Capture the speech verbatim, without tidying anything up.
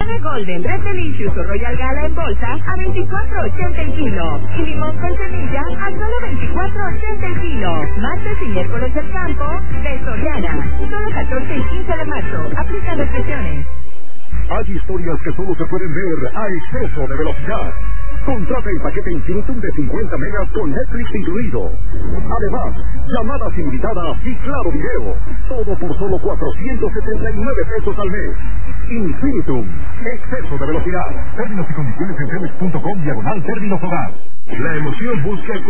Agave Golden, Red Delicious o Royal Gala en bolsa a veinticuatro ochenta el kilo. Y limón con semilla a solo veinticuatro ochenta el kilo. Martes y miércoles del campo de Soriana. Solo catorce y quince de marzo. Aplican restricciones. Hay historias que solo se pueden ver a exceso de velocidad. Contrata el paquete Infinitum de cincuenta megas con Netflix incluido. Además, llamadas ilimitadas y claro video. Todo por solo cuatrocientos setenta y nueve pesos al mes. Infinitum. Exceso de velocidad. Términos y condiciones en cemex punto com diagonal términos hogar. La emoción busca